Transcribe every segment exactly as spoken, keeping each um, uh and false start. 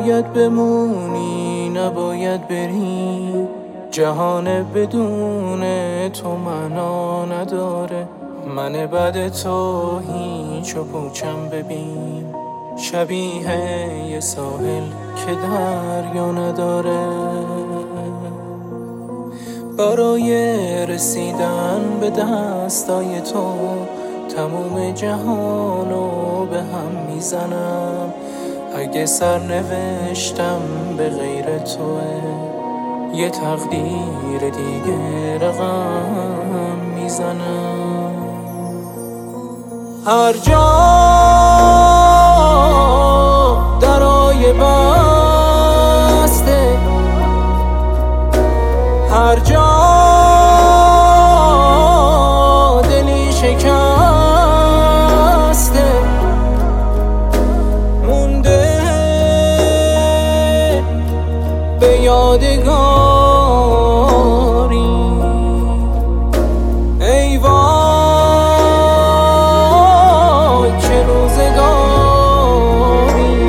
باید بمونی نباید بری، جهان بدون تو معنا نداره. من بعد تو هیچ و پوچم ببین، شبیه یه ساحل که دریا نداره. برای رسیدن به دستای تو تموم جهانو به هم میزنم. اگه سرنوشتم به غیر توه، یه تقدیر دیگه رقم میزنم. هر جا درای بسته، هر جا دلی شکسته، مونده به یادگاری. ای وای چه روزگاری.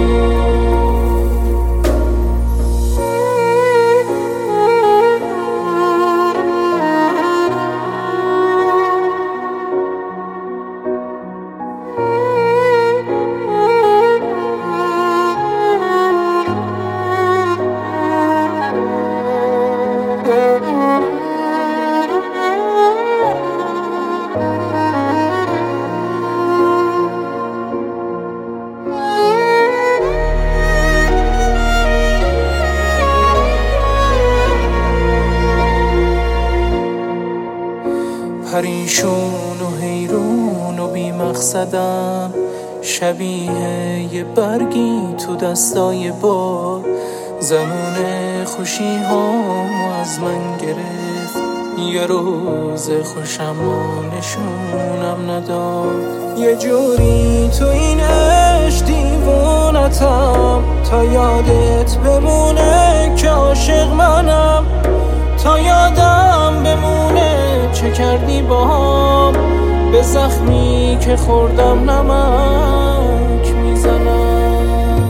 پریشون و حیرون و بی مقصدم، شبیه یه برگی تو دستای باد. زمان خوشی ها از من گرفت، یه روز خوشم نشونم نداد. یه جوری تو این عشق دیوونتم، تا یادت بمونه که عاشق منم. تا یادم بمونه چه کردی باهام، به زخمی که خوردم نمک میزنم.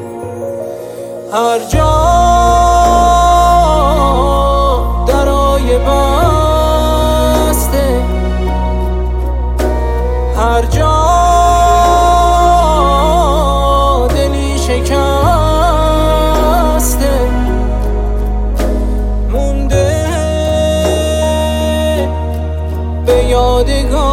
هر جا درای بسته، هر جا دلی شکسته، مونده به یادگار.